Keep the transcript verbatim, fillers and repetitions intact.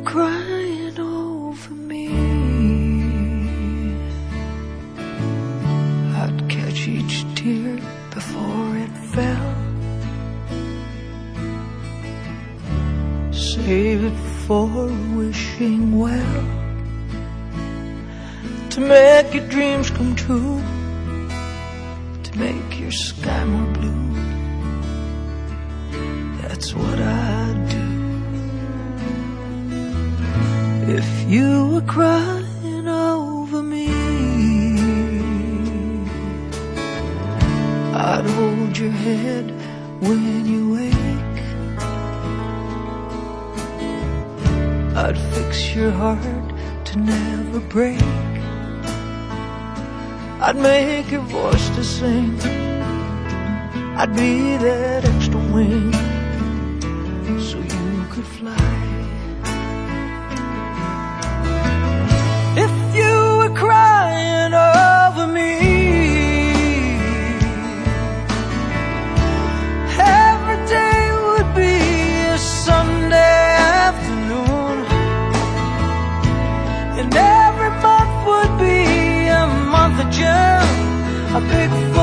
crying over me, I'd catch each tear before it fell, save it for wishing well, to make your dreams come true, to make your sky more blue. That's what I'd do. If you were crying over me, I'd hold your head when you wake, I'd fix your heart to never break, I'd make your voice to sing, I'd be that extra wing so you could fly. If you were crying over me, every day would be a Sunday afternoon, and every month would be a month of June, a big